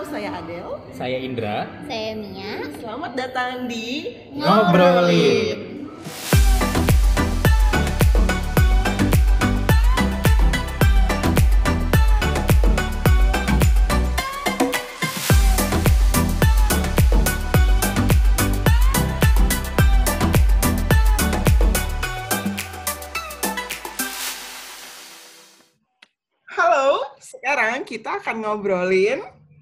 saya Adel. Saya Indra. Saya Mia. Selamat datang di Ngobrolin. Halo, sekarang kita akan ngobrolin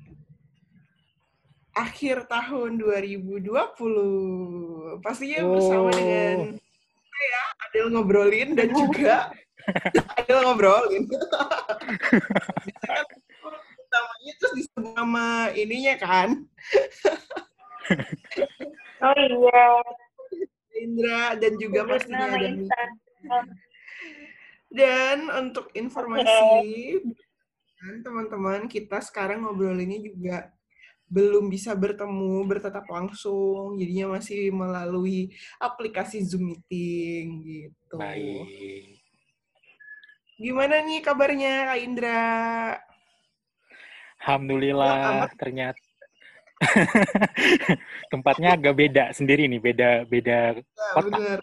akhir tahun 2020. Pastinya bersama dengan saya, Adel ngobrolin, dan juga Adel ngobrolin. Biasanya kan namanya terus disebut nama ininya kan. Oh iya. Indra dan juga pastinya nama ada Mia. Instagram. Dan untuk informasi, teman-teman, kita sekarang ngobrolinnya juga belum bisa bertemu, bertatap langsung, jadinya masih melalui aplikasi Zoom Meeting, gitu. Baik. Gimana nih kabarnya, Kak Indra? Alhamdulillah, ternyata tempatnya agak beda sendiri nih, beda Ya, kota. bener.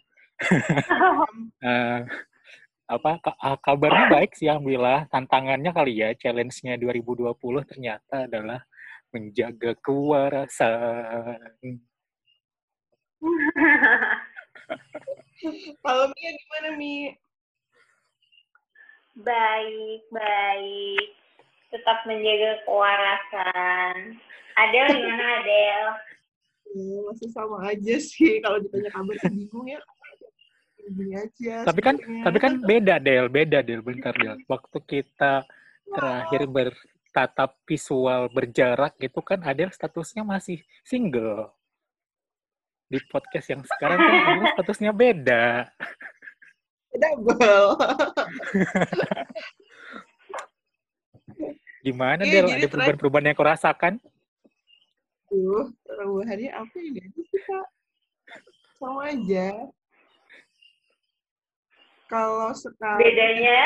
Kabarnya baik sih, alhamdulillah. Tantangannya kali ya, challenge-nya 2020 ternyata adalah menjaga kewarasan. Kalau Mia gimana, Mi? Baik. Tetap menjaga kewarasan. Adel gimana Adel? Ya, masih sama aja sih. Kalau ditanya kabar sih bingung ya. Gini aja. Tapi kan beda Del, bentar Del. Waktu kita terakhir bertatap visual berjarak gitu kan Adel statusnya masih single. Di podcast yang sekarang kan Adel statusnya beda. Double. Gimana Iya, Del? jadi Ada perubahan-perubahan yang kau rasakan? Perubahannya apa ya? Kita sama aja. Kalau sekarang Bedanya?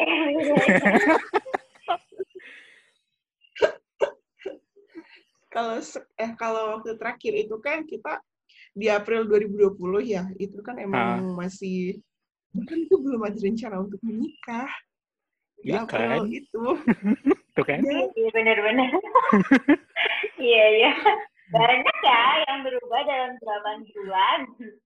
kalau waktu terakhir itu kan kita di April 2020 ya, itu kan emang masih bahkan itu belum ada rencana untuk menikah. Di Iya April kan? itu. Tuh kan? Iya benar-benar. Iya. Banyak ya yang berubah dalam 8 bulan.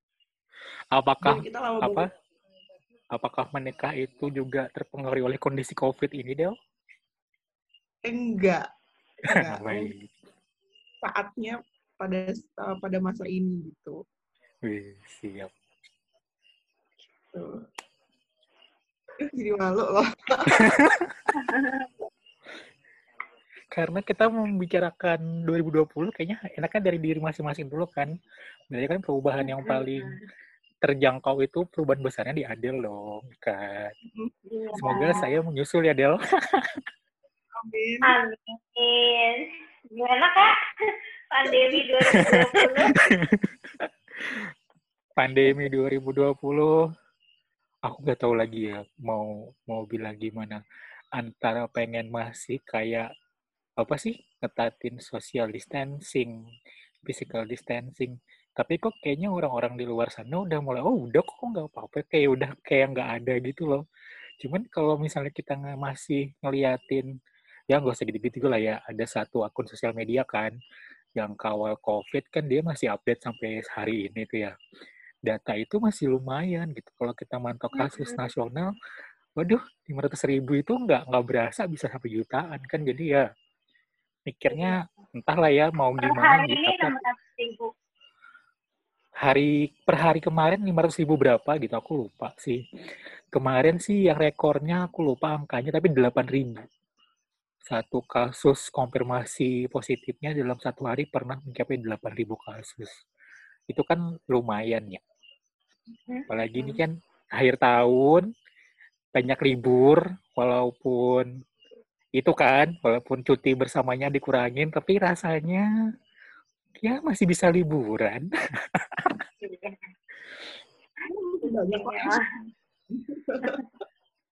Apakah menikah itu juga terpengaruh oleh kondisi COVID ini, Del? Enggak. Baik. Saatnya pada masa ini gitu. Wih, siap. Tuh. Jadi malu loh. Karena kita membicarakan 2020, kayaknya enaknya dari diri masing-masing dulu kan. Berarti kan perubahan yang paling terjangkau itu perubahan besarnya di Adel dong, kan. Semoga saya menyusul ya, Del. Amin. Gimana Kak? Pandemi 2020? Pandemi 2020, aku nggak tahu lagi ya mau bilang gimana. Antara pengen masih kayak apa sih, ngetatin social distancing, physical distancing. Tapi kok kayaknya orang-orang di luar sana udah mulai, udah kok nggak apa-apa, kayak nggak ada gitu loh. Cuman kalau misalnya kita masih ngeliatin, ya nggak usah gitu-gitu lah ya, ada satu akun sosial media kan, yang kawal COVID kan dia masih update sampai hari ini tuh ya. Data itu masih lumayan gitu. Kalau kita mantau kasus nasional, waduh, 500.000 itu nggak berasa bisa sampai jutaan kan. Jadi ya, mikirnya entahlah ya mau gimana hari gitu. Ini 600.000. Per hari kemarin 500.000 berapa gitu, aku lupa sih. Kemarin sih yang rekornya aku lupa angkanya, tapi 8.000. Satu kasus konfirmasi positifnya dalam satu hari pernah mencapai 8.000 kasus. Itu kan lumayan ya. Apalagi ini kan akhir tahun, banyak libur, walaupun cuti bersamanya dikurangin, tapi rasanya ya masih bisa liburan. Banyak kok.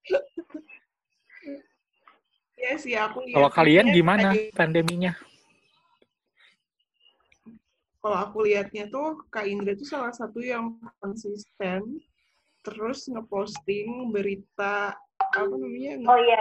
Ya sih, aku Kalau kalian gimana pandeminya? kalau aku lihatnya tuh Kak Indra tuh salah satu yang konsisten terus ngeposting berita apa namanya? Oh iya.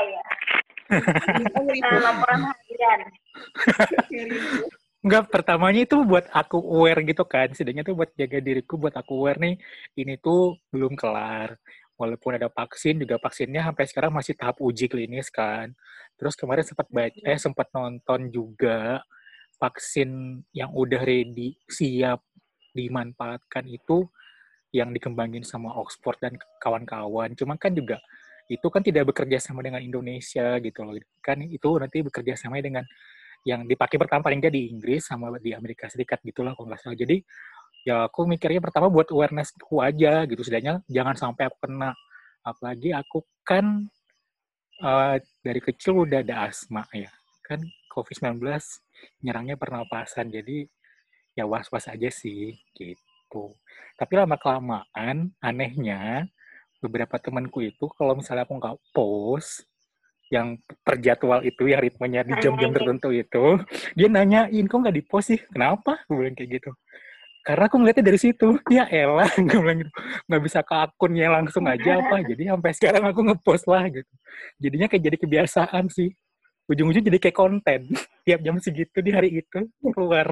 Laporan harian. Enggak, pertamanya itu buat aku aware gitu kan. Setidaknya tuh buat jaga diriku, buat aku aware nih, ini tuh belum kelar. Walaupun ada vaksin, juga vaksinnya sampai sekarang masih tahap uji klinis kan. Terus kemarin sempat nonton juga vaksin yang udah ready, siap dimanfaatkan itu yang dikembangin sama Oxford dan kawan-kawan. Cuma kan juga itu kan tidak bekerja sama dengan Indonesia gitu loh. Kan itu nanti bekerja sama dengan yang dipakai pertama paling nggak di Inggris sama di Amerika Serikat gitulah kalau nggak salah. Jadi ya aku mikirnya pertama buat awareness-ku aja gitu. Setidaknya jangan sampai aku kena. Apalagi aku kan dari kecil udah ada asma ya. Kan COVID-19 nyerangnya pernapasan. Jadi ya was-was aja sih gitu. Tapi lama-kelamaan anehnya beberapa temanku itu kalau misalnya aku nggak post yang terjadwal itu, yang ritmenya di jam-jam tertentu itu, dia nanyain, kok nggak di-post sih? Kenapa? Gue bilang kayak gitu. Karena aku ngeliatnya dari situ, ya elah, gue bilang gitu. Nggak bisa ke akunnya langsung aja apa, jadi sampai sekarang aku nge-post lah gitu. Jadinya kayak jadi kebiasaan sih. Ujung-ujung jadi kayak konten. Tiap jam segitu di hari itu, keluar.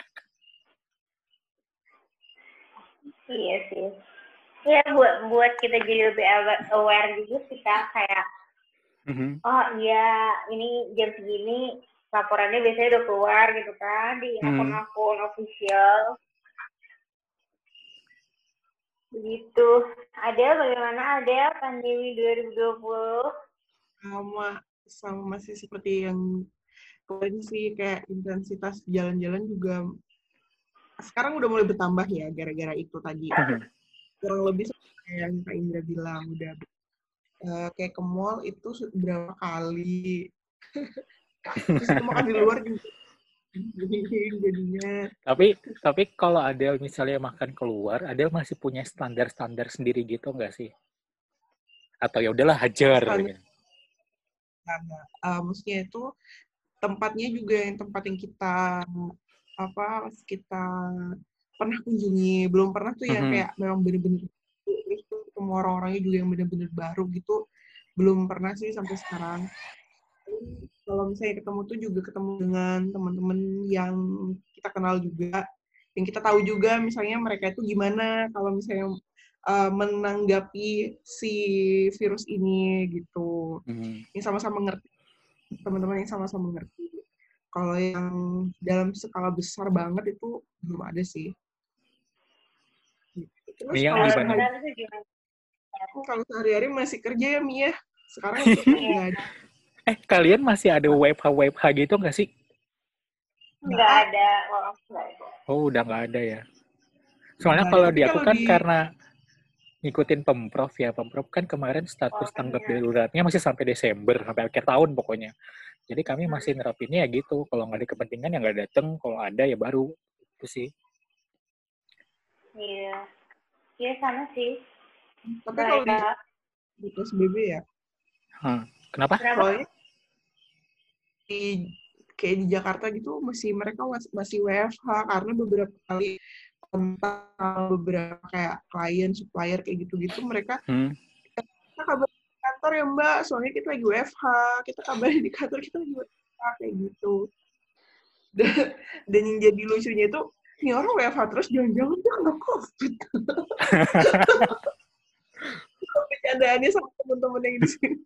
Iya sih. Ya buat kita jadi lebih aware juga kita kayak oh iya ini jam segini laporannya biasanya udah keluar gitu kan di akun-akun official. Begitu. Adel bagaimana Adel pandemi 2020? Sama masih seperti yang kemarin sih, kayak intensitas jalan-jalan juga sekarang udah mulai bertambah ya gara-gara itu tadi. Kurang lebih seperti yang Kak Indra bilang, udah kayak ke mall itu berapa kali. Terus itu makan di luar juga. Jadinya. Tapi kalau Adel misalnya makan keluar, Adel masih punya standar-standar sendiri gitu nggak sih? Atau ya udahlah hajar gitu. Maksudnya itu tempatnya juga yang tempat yang kita pernah kunjungi, belum pernah tuh yang kayak memang bener-bener terus tuh ketemu orang-orangnya juga yang bener-bener baru gitu, belum pernah sih sampai sekarang. Kalau misalnya ketemu tuh juga ketemu dengan teman-teman yang kita kenal juga, yang kita tahu juga misalnya mereka itu gimana kalau misalnya menanggapi si virus ini gitu, yang sama-sama ngerti, teman-teman yang sama-sama ngerti. Kalau yang dalam skala besar banget itu belum ada sih. Terus kalau sehari-hari masih kerja ya Mia. Sekarang nggak ada. Kalian masih ada WFH gitu nggak sih? Nggak ada. Oh, udah nggak ada ya. Soalnya kalau di aku kan karena ngikutin Pemprov ya. Pemprov kan kemarin status tanggap daruratnya masih sampai Desember, sampai akhir tahun pokoknya. Jadi kami masih nerapinnya ya gitu. Kalau nggak ada kepentingan ya nggak datang. Kalau ada ya baru. Itu sih. Iya. Iya sama sih. Tapi kalau di PSBB ya. Kenapa? Soalnya kayak di Jakarta gitu mereka masih WFH karena beberapa kali kontak beberapa kayak klien, supplier kayak gitu-gitu, mereka kita kabar di kantor ya Mbak, soalnya kita lagi WFH, kita kabarin di kantor kita lagi WFH kayak gitu. Dan yang jadi lucunya itu ini orang WFH terus jangan-jangan dia kena COVID. Bercandaannya sama teman-teman yang di sini.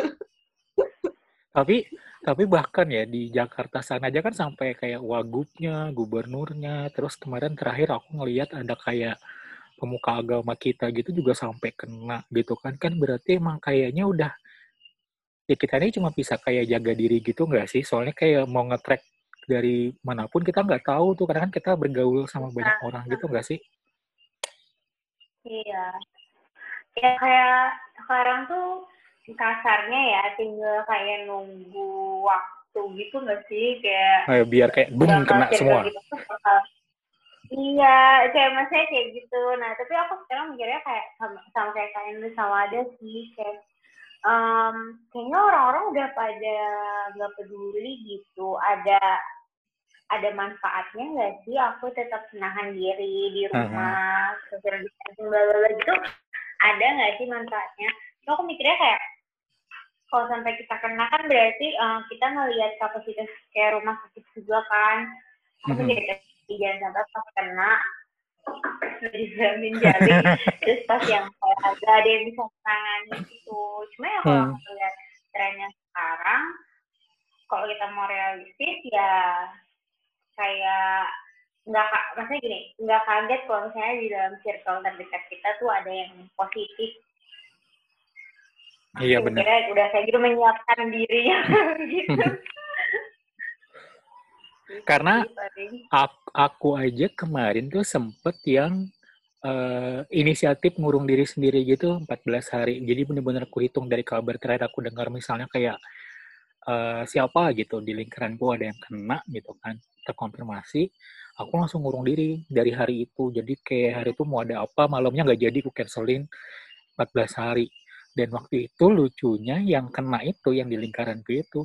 Tapi bahkan ya di Jakarta sana aja kan sampai kayak wagubnya, gubernurnya, terus kemarin terakhir aku ngelihat ada kayak pemuka agama kita gitu juga sampai kena gitu kan berarti emang kayaknya udah ya kita ini cuma bisa kayak jaga diri gitu nggak sih? Soalnya kayak mau nge-track dari manapun kita nggak tahu tuh karena kan kita bergaul sama banyak orang gitu nggak sih? Iya. Ya kayak sekarang tuh kasarnya ya tinggal kayak nunggu waktu gitu nggak sih kayak biar kayak boom kena semua. Gitu. Iya, kayak maksudnya kayak gitu. Nah, tapi aku sekarang mikirnya kayak sama kayak kalian sama ada sih kayak kayaknya orang-orang udah pada nggak peduli gitu. Ada ada manfaatnya nggak sih aku tetap menahan diri di rumah, social distancing, bla bla gitu, ada nggak sih manfaatnya? So, aku mikirnya kayak kalau sampai kita kena kan berarti kita ngelihat kapasitas kayak rumah sakit juga kan. Aku mikirnya jangan sampai pas kena dijamin jaring terus pas yang kayak ada yang bisa menangani gitu. Cuma ya kalau aku lihat trennya sekarang, kalau kita mau realistis ya kayak maksudnya gini, nggak kaget kalau misalnya di dalam circle terdekat kita tuh ada yang positif. Iya benar. Kira udah kayak gitu menyiapkan dirinya gitu. Karena aku aja kemarin tuh sempet yang inisiatif ngurung diri sendiri gitu 14 hari. Jadi benar-benar aku hitung dari kabar terakhir aku dengar misalnya kayak siapa gitu di lingkaranku ada yang kena gitu kan, terkonfirmasi, aku langsung ngurung diri dari hari itu. Jadi kayak hari itu mau ada apa, malamnya nggak jadi, aku cancelin 14 hari. Dan waktu itu lucunya yang kena itu, yang di lingkaranku itu,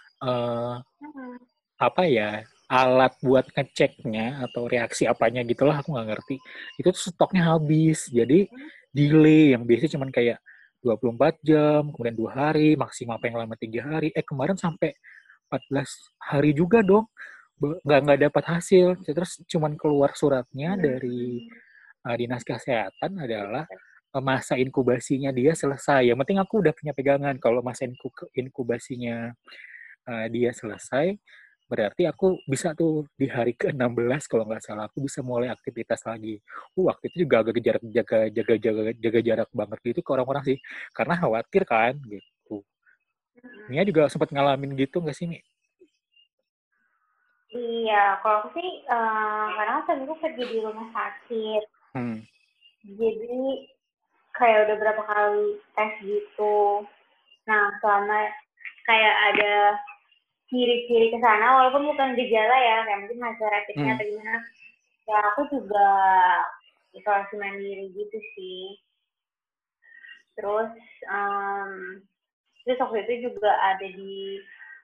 apa ya, alat buat ngeceknya atau reaksi apanya gitulah, aku nggak ngerti. Itu tuh stoknya habis, jadi delay yang biasanya cuman kayak 24 jam, kemudian 2 hari, maksimal paling lama 3 hari. Kemarin sampai 14 hari juga dong. Nggak dapat hasil. Terus cuman keluar suratnya dari Dinas Kesehatan adalah masa inkubasinya dia selesai. Yang penting aku udah punya pegangan kalau masa inkubasinya dia selesai, berarti aku bisa tuh di hari ke-16 kalau nggak salah aku bisa mulai aktivitas lagi. Waktu itu juga agak jaga jarak banget gitu ke orang-orang sih, karena khawatir kan gitu. Mia juga sempat ngalamin gitu nggak sih, Mi? Iya, kalau aku sih karena aku kerja di rumah sakit, jadi kayak udah berapa kali tes gitu. Nah, selama kayak ada ciri-ciri ke sana, walaupun bukan gejala ya, kayak mungkin masih rapidnya atau gimana, ya aku juga isolasi mandiri gitu sih. Terus waktu itu juga ada di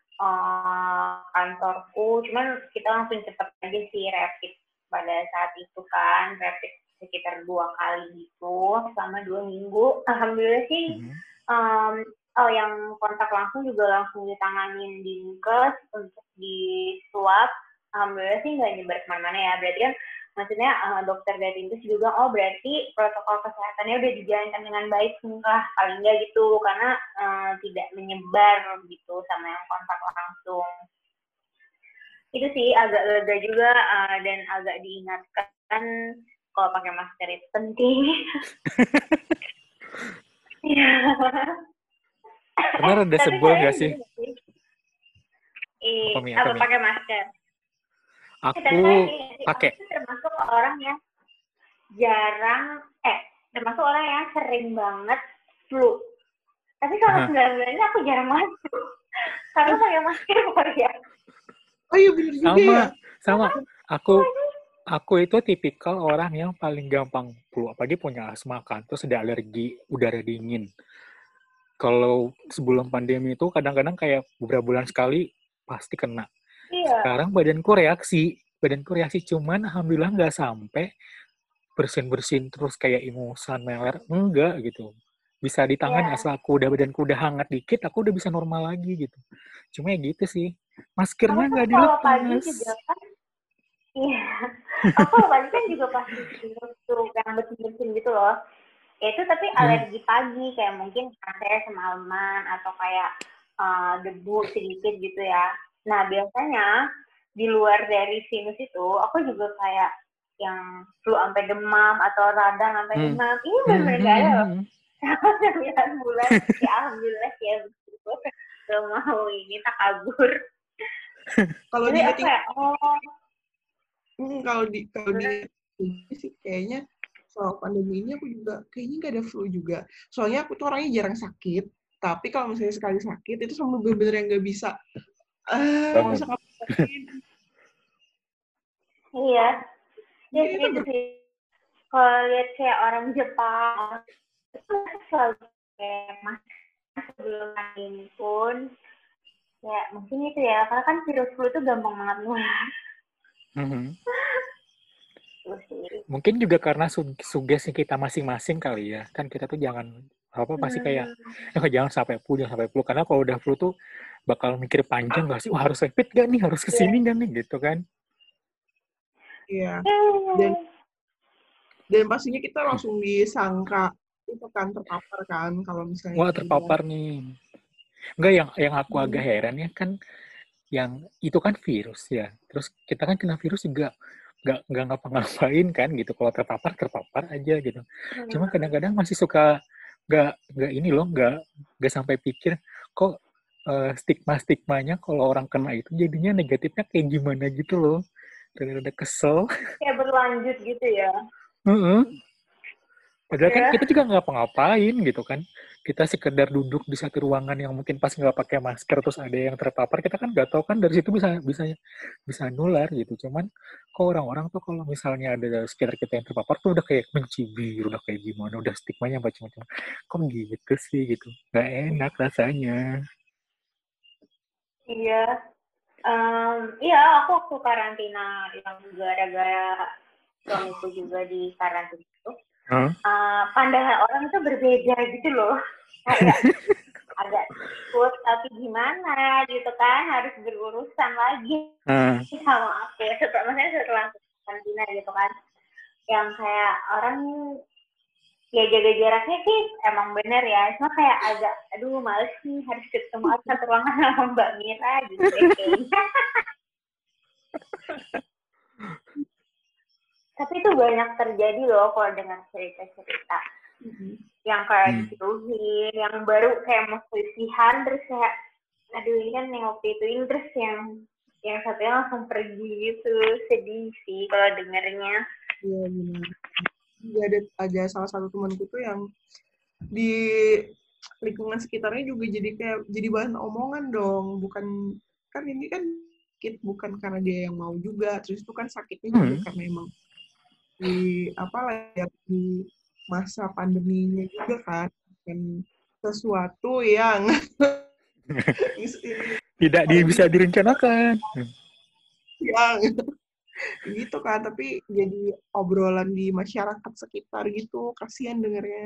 kantorku, cuman kita langsung cepet aja sih rapid pada saat itu kan, rapid sekitar 2 kali gitu selama 2 minggu. Alhamdulillah sih yang kontak langsung juga langsung ditanganin di Dinkes untuk di swab. Alhamdulillah sih nggak nyebar kemana-mana ya. Berarti kan maksudnya dokter dari Dinkes juga, berarti protokol kesehatannya udah dijalankan dengan baik lah paling nggak gitu, karena tidak menyebar gitu sama yang kontak langsung. Itu sih agak lega juga dan agak diingatkan kalau pakai masker itu penting. Iya. Benar ada sebel nggak sih? Apa pakai masker? Aku pakai. Aku termasuk orang yang termasuk orang yang sering banget flu. Tapi kalau 9 bulannya aku jarang masuk. Karena pakai masker ya. Oh iya benar juga ya. Sama. Aku itu tipikal orang yang paling gampang flu, apalagi punya asma kan, terus ada alergi udara dingin. Kalau sebelum pandemi itu kadang-kadang kayak beberapa bulan sekali pasti kena. Iya. Sekarang badanku reaksi cuman alhamdulillah nggak sampai bersin terus kayak ingusan meler, enggak gitu. Bisa ditangani asal badanku udah hangat dikit, aku udah bisa normal lagi gitu. Cuma ya gitu sih, maskernya nggak dilepas. Iya, aku pagi kan juga pasti suruh yang bersin gitu loh. Ya itu tapi alergi pagi, kayak mungkin saya semalaman atau kayak debu sedikit gitu ya. Nah biasanya di luar dari sinus itu, aku juga kayak yang flu sampai demam atau radang sampai demam. Ini benar-benar nggak ada loh. 9 bulan, ya alhamdulillah ya begitu. Gak mau ini tak kabur. Kalau di kalau di sih kayaknya soal pandemi ini aku juga kayaknya nggak ada flu juga. Soalnya aku tuh orangnya jarang sakit, tapi kalau misalnya sekali sakit itu sama bener-bener yang nggak bisa ngapain. Iya, ya gitu sih. Kalau lihat kayak orang Jepang itu selalu kayak sebelum ini pun ya mungkin itu ya, karena kan virus flu itu gampang banget nular. Mungkin juga karena sugesti kita masing-masing kali ya. Kan kita tuh jangan pasti kayak jangan sampai flu karena kalau udah flu tuh bakal mikir panjang gak sih, wah harus rapid gak nih, harus kesini gak nih gitu kan. Iya. Dan pastinya kita langsung disangka itu kan terpapar kan kalau misalnya. Wah terpapar nih. Enggak, yang aku agak heran ya kan, yang itu kan virus ya. Terus kita kan kena virus juga nggak ngapa-ngapain kan gitu. Kalau terpapar aja gitu. Cuma kadang-kadang masih suka nggak sampai pikir kok stigmanya kalau orang kena itu jadinya negatifnya kayak gimana gitu loh. Rada kesel. Kayak berlanjut gitu ya. Padahal kan kita juga nggak ngapa-ngapain gitu kan. Kita sekedar duduk di satu ruangan yang mungkin pas nggak pakai masker terus ada yang terpapar, kita kan nggak tahu kan dari situ bisa nular gitu. Cuman kok orang-orang tuh kalau misalnya ada sekitar kita yang terpapar tuh udah kayak mencibir, udah kayak gimana, udah stigmanya macam-macam. Kok gitu sih gitu? Nggak enak rasanya. Iya. Iya, aku waktu karantina yang gara-gara suamiku juga di karantina itu. Pandangan orang itu berbeda gitu loh, kayak agak takut tapi gimana gitu kan, harus berurusan lagi sama aku setelah karantina gitu kan, yang kayak orang ya jaga jaraknya sih emang bener ya, cuma kayak agak aduh males nih harus ketemu satu ruangan sama Mbak Mira gitu kayaknya. Tapi itu banyak terjadi loh kalau dengar cerita-cerita yang kayak dijauhin, yang baru kayak mau selisihan terus kayak aduh ini kan yang waktu itu terus yang satunya langsung pergi gitu, sedih sih kalau dengarnya. Iya benar. Ada salah satu temanku tuh yang di lingkungan sekitarnya juga jadi bahan omongan dong, bukan kan ini kan bukan karena dia yang mau juga, terus itu kan sakitnya juga karena emang di masa pandeminya juga kan sesuatu yang tidak bisa direncanakan yang gitu kan, tapi jadi obrolan di masyarakat sekitar gitu, kasihan dengernya.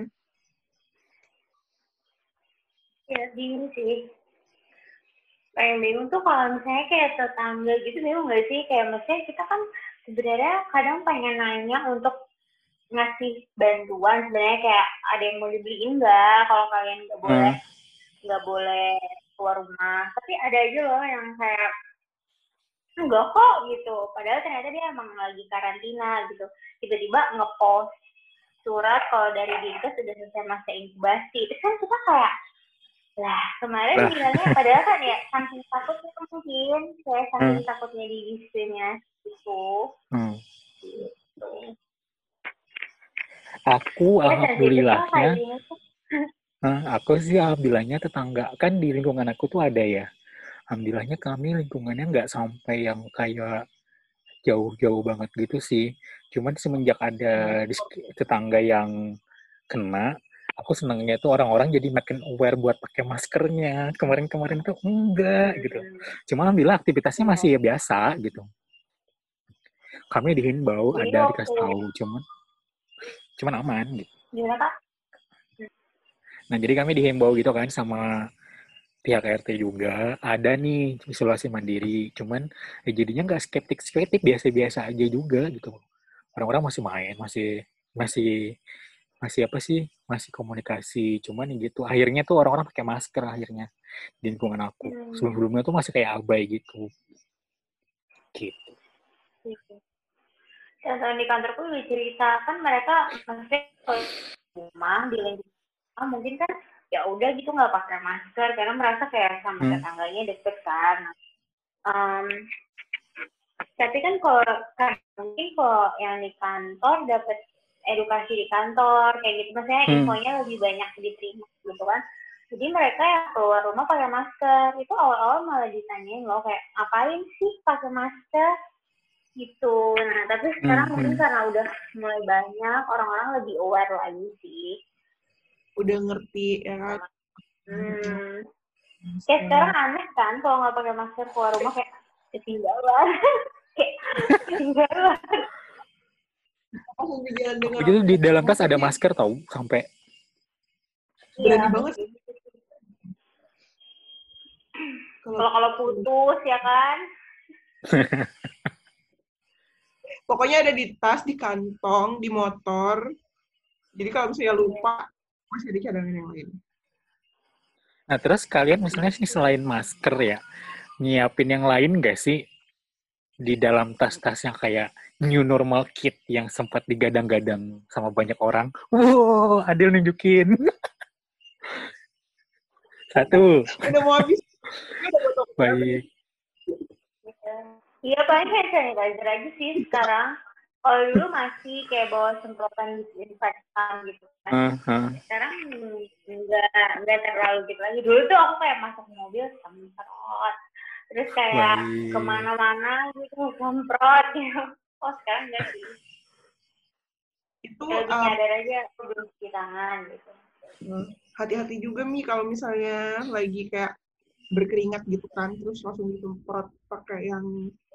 Ya bingung sih, kayak bingung tuh kalau misalnya kayak tetangga gitu, bingung nggak sih, kayak maksudnya kita kan sebenarnya kadang pengen nanya untuk ngasih bantuan, sebenarnya kayak ada yang mau dibeliin nggak, kalau kalian nggak boleh keluar rumah, tapi ada aja loh yang kayak enggak kok gitu, padahal ternyata dia emang lagi karantina gitu, tiba-tiba ngepost surat kalau dari Dinkes sudah selesai masa inkubasi, itu kan kita kayak lah kemarin bilangnya padahal kan ya saking takutnya mungkin kayak saking takutnya di istrinya gitu. Aku alhamdulillahnya aku sih alhamdulillahnya tetangga kan di lingkungan aku tuh ada ya, alhamdulillahnya kami lingkungannya nggak sampai yang kayak jauh-jauh banget gitu sih, cuman semenjak ada tetangga yang kena, aku senangnya tuh orang-orang jadi makin aware buat pakai maskernya. Kemarin-kemarin tuh enggak gitu. Cuma alhamdulillah aktivitasnya masih biasa gitu. Kami dihimbau, ada dikasih tahu, cuman aman gitu. Nah jadi kami dihimbau gitu kan sama pihak RT juga, ada nih isolasi mandiri. Cuman jadinya nggak skeptik, biasa-biasa aja juga gitu. Orang-orang masih main, masih komunikasi, cuman gitu akhirnya tuh orang-orang pakai masker akhirnya di lingkungan aku. Sebelum-sebelumnya tuh masih kayak abai gitu. Ya, di kantorku cerita kan mereka maksudnya kalau rumah di lingkungan mungkin kan ya udah gitu nggak pakai masker karena merasa kayak sama tetangganya deket kan. Tapi kan mungkin kalau yang di kantor dapat edukasi di kantor kayak gitu, maksudnya infonya lebih banyak diterima gitu kan, jadi mereka yang keluar rumah pakai masker itu awal-awal malah ditanyain loh kayak ngapain sih pakai masker gitu. Nah tapi sekarang mungkin karena udah mulai banyak orang-orang lebih aware lagi sih, udah ngerti ya kan. Kayak sekarang aneh kan kalau nggak pakai masker keluar rumah kayak ketinggalan. Kayak Jadi di dalam tas ada masker tau, sampai berani banget. Kalau putus ya kan. Pokoknya ada di tas, di kantong, di motor. Jadi kalau misalnya lupa, masih ada cadangan yang lain. Nah, terus kalian misalnya sih selain masker ya, nyiapin yang lain nggak sih di dalam tas-tas yang kayak new normal kit yang sempat digadang-gadang sama banyak orang? Wow, Adil nunjukin. Satu. Udah mau habis. Baik. Iya, paling hand sanitizer aja sih sekarang. Kalau dulu masih kayak bawa semprotan disinfektan gitu kan. Sekarang nggak terlalu gitu lagi. Dulu tuh aku kayak masuk mobil semprot. Terus kayak kemana-mana gitu semprot gitu. Oh sekarang nggak sih. Itu nyadar aja aku belum cuci tangan gitu. Hati-hati juga Mi kalau misalnya lagi kayak berkeringat gitu kan, terus langsung disemprot pakai yang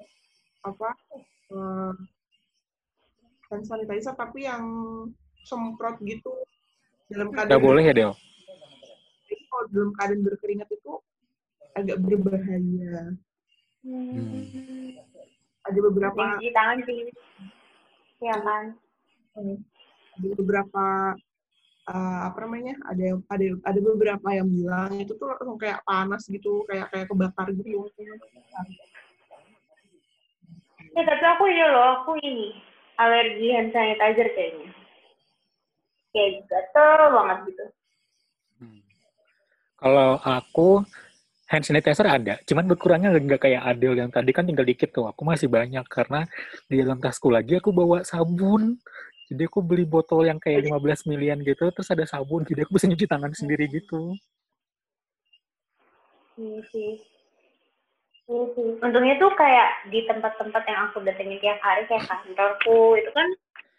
hand sanitizer tapi yang semprot gitu dalam keadaan. Nggak boleh ya Del? Kalau dalam keadaan berkeringat itu agak berbahaya. Ada beberapa. Cuci tangan sih, ya kan. Ada beberapa ada beberapa yang bilang itu tuh langsung kayak panas gitu, kayak kebakar gitu. Ya tapi aku ini alergi hand sanitizer kayaknya. Kayak gatel banget gitu. Kalau aku hand sanitizer ada, cuman berkurangnya nggak kayak Adil yang tadi kan tinggal dikit tuh. Aku masih banyak karena di dalam tasku lagi aku bawa sabun. Jadi aku beli botol yang kayak 15 milian gitu, terus ada sabun, jadi aku bisa nyuci tangan sendiri gitu. Iya sih. Untungnya tuh kayak di tempat-tempat yang aku datengin tiap hari kayak kantorku itu kan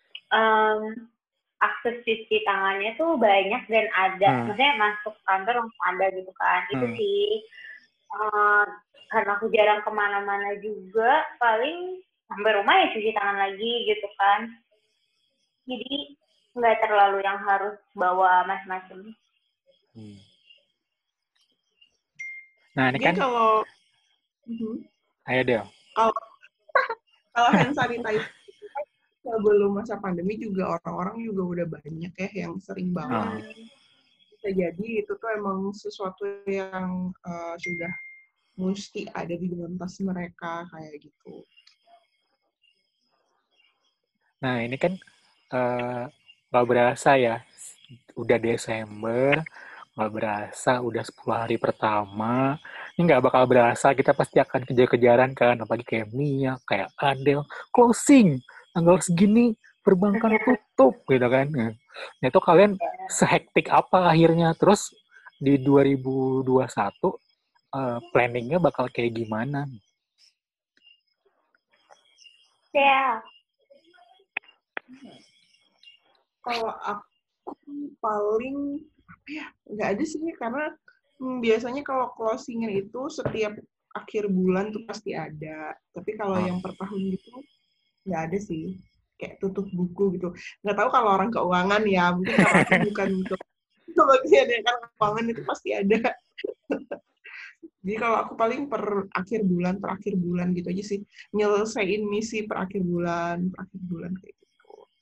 akses cuci tangannya tuh banyak dan ada. Maksudnya masuk kantor langsung ada gitu kan. Itu sih karena aku jarang kemana-mana juga, paling sampai rumah ya cuci tangan lagi gitu kan. Jadi nggak terlalu yang harus bawa macam-macam. Nah ini kan kalau ayo Del. Kalau hand sanitizer sebelum masa pandemi juga orang-orang juga udah banyak ya yang sering bawa. Bisa jadi itu tuh emang sesuatu yang sudah mesti ada di dalam tas mereka kayak gitu. Nah ini kan nggak berasa ya, udah Desember, nggak berasa udah 10 hari pertama. Ini nggak bakal berasa, kita pasti akan kejar-kejaran kan, apalagi kayak Mia, kayak Adel, closing, tanggal segini, perbankan tutup, gitu kan. Nah, itu kalian sehektik apa akhirnya? Terus di 2021, planningnya bakal kayak gimana? Ya. Kalau aku paling nggak ada sih karena biasanya kalau closing itu setiap akhir bulan tuh pasti ada. Tapi kalau yang per tahun gitu nggak ada sih. Kayak tutup buku gitu. Nggak tahu kalau orang keuangan ya, mungkin kalau aku bukan bagian ya kan keuangan itu pasti ada. Jadi kalau aku paling per akhir bulan gitu aja sih. Nyelesain misi per akhir bulan kayak gitu.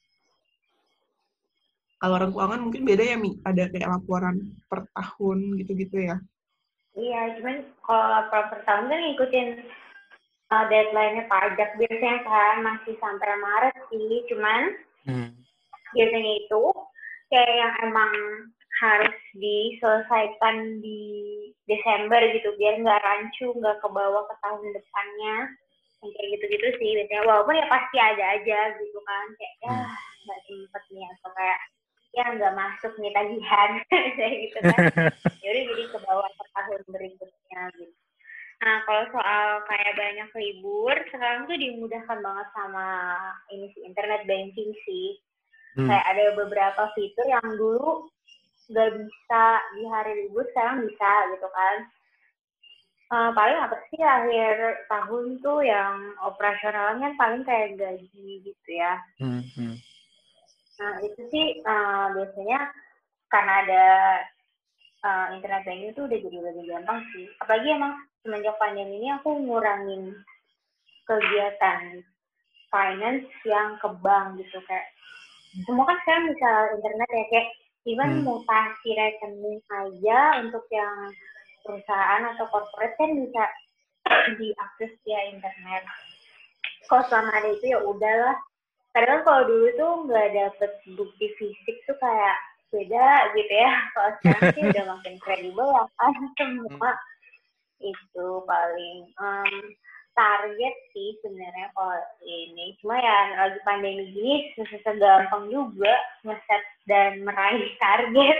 Kalau orang keuangan mungkin beda ya, Mi. Ada kayak laporan per tahun gitu-gitu ya. Iya, cuman kalau laporan per tahun kan ngikutin deadline-nya pajak biasanya kan masih sampai Maret sih. Cuman biasanya itu kayak yang emang harus diselesaikan di Desember gitu biar nggak rancu, nggak kebawa ke tahun depannya. Yang kayak gitu-gitu sih biasanya. Walaupun ya pasti ada aja gitu kan. Kayak nggak sempet nih atau kayak ya nggak masuk nih tagihan kayak gitu kan. Yaudah jadi ke bawah ke tahun berikutnya gitu. Nah kalau soal kayak banyak libur sekarang tuh dimudahkan banget sama ini sih internet banking sih. Kayak ada beberapa fitur yang dulu nggak bisa di hari libur sekarang bisa gitu kan. paling apa sih akhir tahun tuh yang operasionalnya paling kayak gaji gitu ya. Nah itu sih biasanya karena ada internet banking itu udah jadi lebih gampang sih. Apalagi emang semenjak pandemi ini aku ngurangin kegiatan finance yang ke bank gitu, kayak semua kan sekarang bisa internet ya, kayak even mutasi rekening aja untuk yang perusahaan atau corporate kan bisa diakses via internet. Kalau selama ada itu ya udahlah. Kadang kalau dulu tuh nggak dapet bukti fisik tuh kayak beda gitu ya. Kalau sekarang sih udah makin kredibel ya kan semua. Itu paling target sih sebenarnya kalau ini. Cuma ya lagi pandemi gini susah gampang juga ngeset dan meraih target.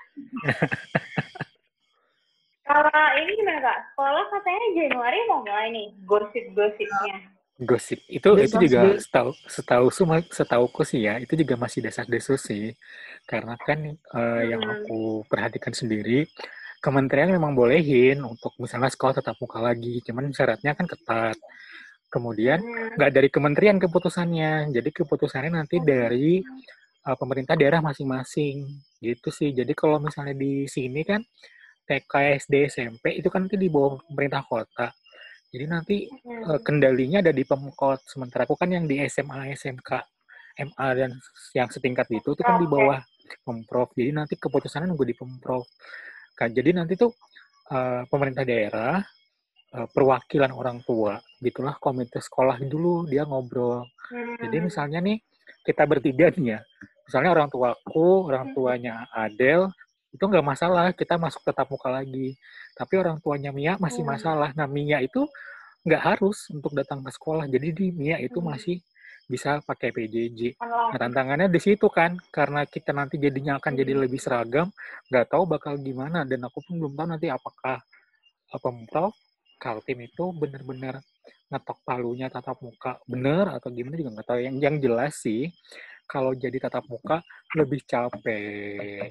Kalau ini gimana Kak? Sekolah katanya Januari mau mulai nih gosip-gosipnya. Gosip itu juga setauku sih ya, itu juga masih desas-desus sih. Karena kan yang aku perhatikan sendiri, kementerian memang bolehin untuk misalnya sekolah tatap muka lagi, cuman syaratnya kan ketat. Kemudian nggak dari kementerian keputusannya, jadi keputusannya nanti dari pemerintah daerah masing-masing gitu sih. Jadi kalau misalnya di sini kan TK, SD, SMP itu kan nanti di bawah pemerintah kota. Jadi nanti kendalinya ada di Pemkot. Sementara aku kan yang di SMA, SMK, MA dan yang setingkat itu kan di bawah Pemprov. Jadi nanti keputusannya nunggu di Pemprov. Kan jadi nanti tuh pemerintah daerah, perwakilan orang tua, gitulah komite sekolah dulu dia ngobrol. Jadi misalnya nih kita bertiga nih ya, misalnya orang tuaku, orang tuanya Adel, itu nggak masalah, kita masuk tetap muka lagi. Tapi orang tuanya Mia masih masalah. Nah, Mia itu nggak harus untuk datang ke sekolah. Jadi di Mia itu masih bisa pakai PJJ. Nah, tantangannya di situ kan, karena kita nanti jadinya akan jadi lebih seragam, nggak tahu bakal gimana. Dan aku pun belum tahu nanti apakah Pemprov, Kaltim itu benar-benar ngetok palunya tatap muka bener atau gimana juga nggak tahu. Yang jelas sih, kalau jadi tatap muka lebih capek.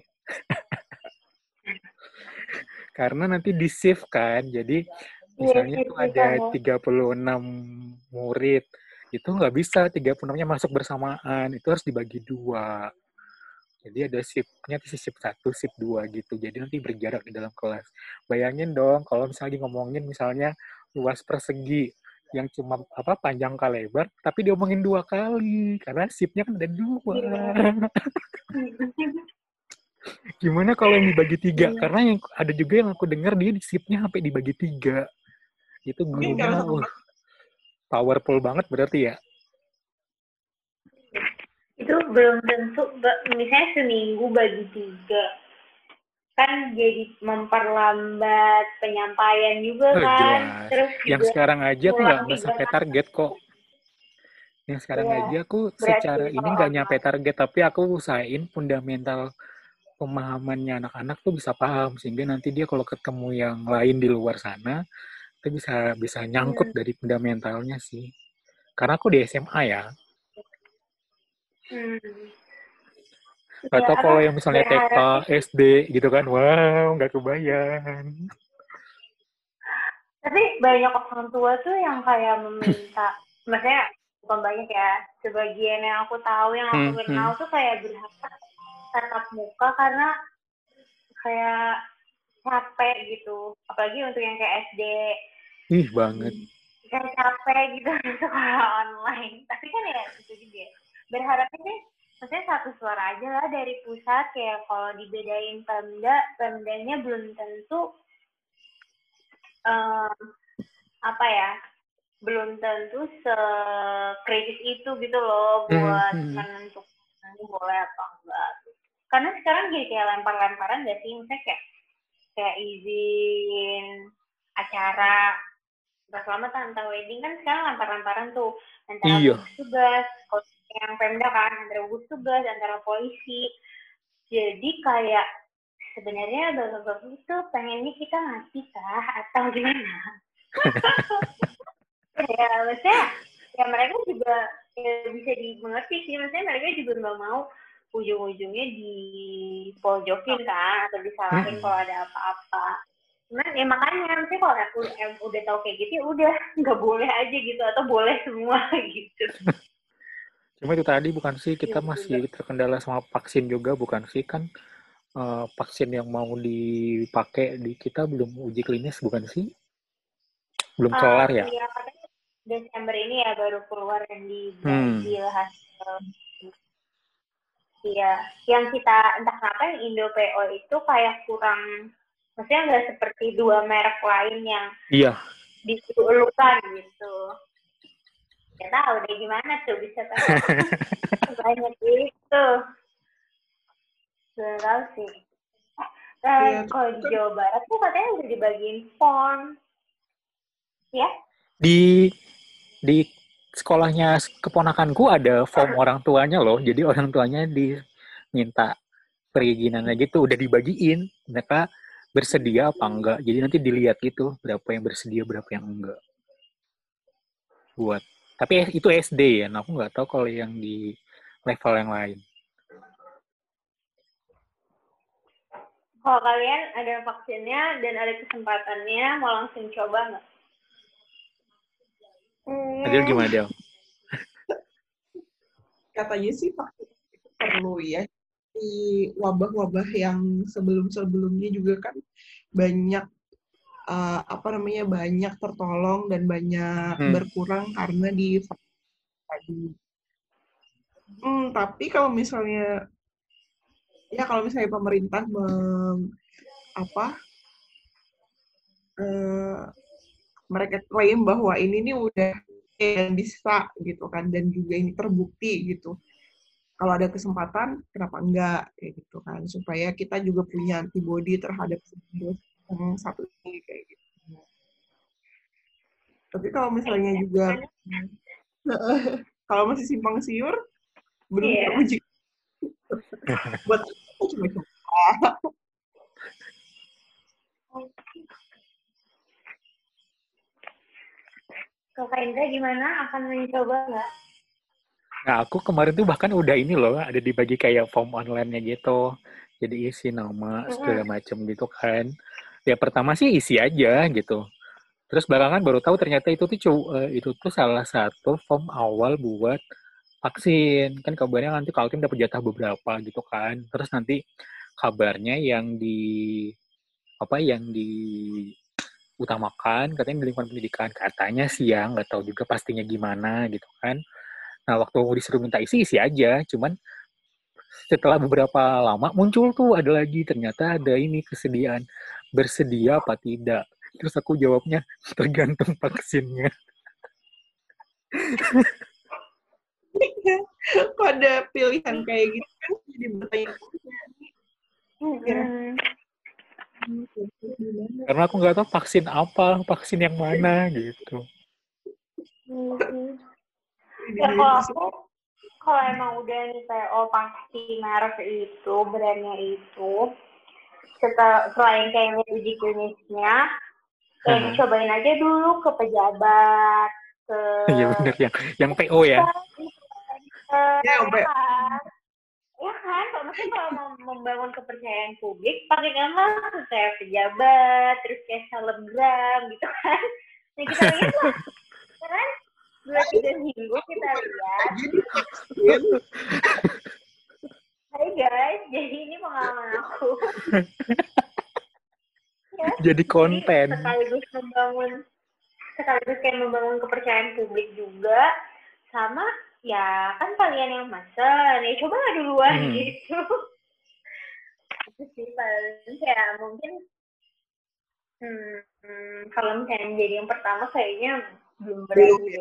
Karena nanti di-shift kan, jadi misalnya itu ada 36 murid, itu nggak bisa 36-nya masuk bersamaan, itu harus dibagi 2. Jadi ada shift-nya, shift 1, shift 2 gitu, jadi nanti berjarak di dalam kelas. Bayangin dong, kalau misalnya ngomongin misalnya luas persegi, yang cuma panjang ke lebar, tapi diomongin 2 kali, karena shift-nya kan ada 2. Gimana kalau yang dibagi 3? Karena yang ada juga yang aku dengar dia di shift-nya sampai dibagi 3. Itu gurunya powerful banget berarti ya. Itu belum tentu, misalnya seminggu bagi 3. Kan jadi memperlambat penyampaian juga kan. Jelas. Terus yang sekarang aja aku nggak sampai target kok. Yang sekarang aja aku secara ini nggak nyampe target, tapi aku usahain fundamental pemahamannya anak-anak tuh bisa paham, sehingga nanti dia kalau ketemu yang lain di luar sana itu bisa nyangkut dari fundamentalnya sih. Karena aku di SMA ya. Atau kalau yang misalnya TK, SD gitu kan, wow, nggak kebayang. Tapi banyak orang tua tuh yang kayak meminta, maksudnya bukan banyak ya, sebagian yang aku tahu, yang aku kenal tuh kayak berharap tatap muka karena kayak capek gitu. Apalagi untuk yang kayak SD. Ih, banget. Kayak capek gitu sekolah online. Tapi kan ya itu juga. Berharapnya sih, maksudnya satu suara aja lah dari pusat. Kayak kalau dibedain Pemdanya belum tentu belum tentu sekritis itu gitu loh buat menentukan ini boleh atau enggak. Karena sekarang jadi kayak lempar-lemparan gak sih? Misalnya kayak izin acara pas selamat antara wedding kan sekarang lempar-lemparan tuh antara gugus tugas, yang Pemda kan, antara gugus tugas, antara polisi. Jadi kayak sebenarnya bapak-bapak itu pengennya kita ngasih kah atau gimana? Ya maksudnya ya mereka juga bisa dimengerti sih, maksudnya mereka juga nggak mau ujung-ujungnya dipojokin kan atau disalahin kalau ada apa-apa. Cuman ya makanya sih kalau aku udah tahu kayak gitu, udah nggak boleh aja gitu atau boleh semua gitu. Cuma itu tadi bukan sih kita masih terkendala sama vaksin juga bukan sih kan vaksin yang mau dipakai di kita belum uji klinis bukan sih? Belum kelar ya? Iya, katanya Desember ini ya baru keluar yang di hasil. Iya, yang kita entah kenapa yang Indo PO itu kayak kurang, maksudnya nggak seperti 2 merek lain yang diulukan gitu. Ya tahu deh gimana tuh bisa tahu. Banyak itu. Belum tahu sih. Kalau di Jawa Barat tuh katanya udah dibagiin form. Ya? Di sekolahnya keponakanku ada form orang tuanya loh. Jadi orang tuanya diminta perizinannya gitu, udah dibagiin. Mereka bersedia apa enggak. Jadi nanti dilihat gitu, berapa yang bersedia, berapa yang enggak. Buat. Tapi itu SD ya, nah aku nggak tahu kalau yang di level yang lain. Kalau kalian ada vaksinnya dan ada kesempatannya, mau langsung coba nggak? Adil gimana, Del? Katanya sih vaksin itu perlu ya. Di wabah-wabah yang sebelum-sebelumnya juga kan banyak banyak tertolong dan banyak berkurang karena di vaksin tadi. Tapi kalau misalnya pemerintah mereka klaim bahwa ini nih udah yang bisa gitu kan dan juga ini terbukti gitu. Kalau ada kesempatan kenapa enggak kayak gitu kan supaya kita juga punya antibody terhadap virus yang satu ini kayak gitu. Tapi kalau misalnya juga kalau masih simpang siur belum teruji. Buat coba-coba. Kakak Indra gimana? Akan mencoba nggak? Nah, aku kemarin tuh bahkan udah ini loh, ada dibagi kayak form online-nya gitu. Jadi isi nama, segala macam gitu kan. Ya pertama sih isi aja gitu. Terus belakangan baru tahu ternyata itu tuh salah satu form awal buat vaksin. Kan kabarnya nanti Kaltim dapat jatah beberapa gitu kan. Terus nanti kabarnya yang utamakan katanya di lingkungan pendidikan katanya sih ya nggak tahu juga pastinya gimana gitu kan. Nah waktu disuruh minta isi aja, cuman setelah beberapa lama muncul tuh ada lagi ternyata ada ini kesediaan bersedia apa tidak. Terus aku jawabnya tergantung vaksinnya. Kok ada pilihan kayak gitu kan jadi bertanya-tanya. Karena aku nggak tahu vaksin apa, vaksin yang mana gitu. Ya kalau emang udah nih pasti merek itu, brandnya itu, selain kayak uji klinisnya, cobain aja dulu ke pejabat, ke... Iya benar yang PO ya. Ya kan, maksudnya kalau mau membangun kepercayaan publik, pakai nama kayak pejabat, terus kayak selebgram gitu kan. Nah kita lihat lah, kan 2-3 minggu kita lihat. Hai guys, jadi ini pengalaman aku. Ya, jadi konten. Sekaligus kayak membangun kepercayaan publik juga, sama ya kan kalian yang mesen, ya coba lah duluan gitu. Itu sih paling ya mungkin kalau misalnya jadi yang pertama kayaknya belum berani.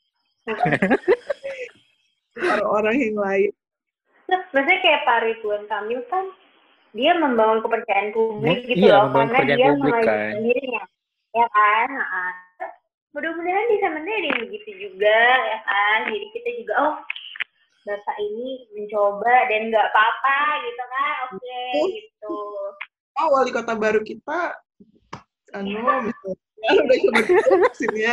Orang-orang yang lain. Maksudnya kayak Pak Ridwan Kamil kan dia membangun kepercayaan publik gitu loh, karena dia mengajukan dirinya, ya kan? Mudah-mudahan bisa menjadi begitu juga, ya kan? Jadi kita juga, Bapak ini mencoba dan nggak apa-apa gitu kan, oke, gitu. Wali kota baru kita, misalnya udah coba vaksinnya.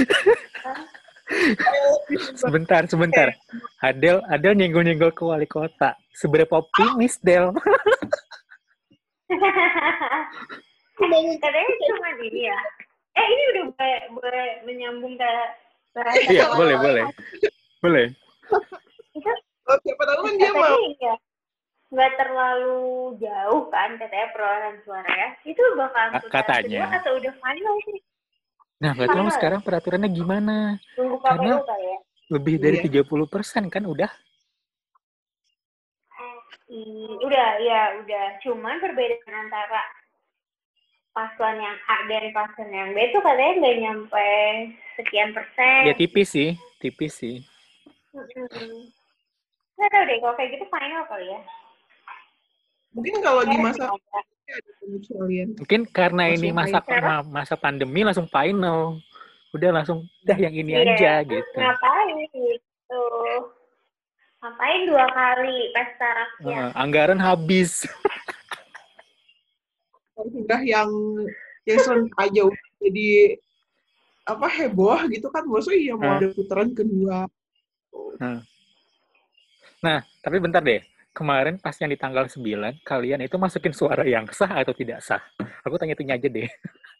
Sebentar. Adel nyenggol-nyenggol ke wali kota. Seberapa optimis, Del? Katanya cuma ini ya. Ini udah boleh menyambung ke bahasa. Iya, boleh. Itu siapa tahu kan dia mau. Ya, nggak terlalu jauh kan katanya perolehan suara ya. Itu bakalan putaran kedua atau udah final sih? Nah, nggak tahu sekarang peraturannya gimana. Tunggu Karena KPU kali ya. Lebih dari 30% kan udah. Udah. Cuman perbedaan antara paslon yang A dan paslon yang B itu katanya nggak nyampe sekian persen. Ya tipis sih. Nggak tahu deh, kalau kayak gitu final kali ya. Mungkin kalau di masa ada pengecualian. Mungkin karena ini masa pandemi langsung final. Udah langsung yang ini aja gitu. Ngapain gitu? Ngapain 2 kali pesta rakyat? Anggaran habis. Sudah yang serentak aja jadi heboh gitu kan, maksudnya mau ada putaran kedua. Nah, tapi bentar deh. Kemarin pas yang di tanggal 9, kalian itu masukin suara yang sah atau tidak sah? Aku tanya-tanya aja deh.